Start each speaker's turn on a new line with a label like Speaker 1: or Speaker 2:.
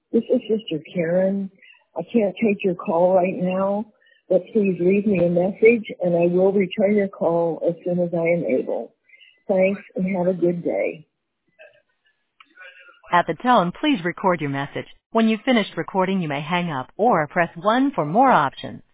Speaker 1: This is Sister Karen. I can't take your call right now, but please leave me a message and I will return your call as soon as I am able. Thanks and have a good day.
Speaker 2: At the tone, please record your message. When you've finished recording, you may hang up or press 1 for more options.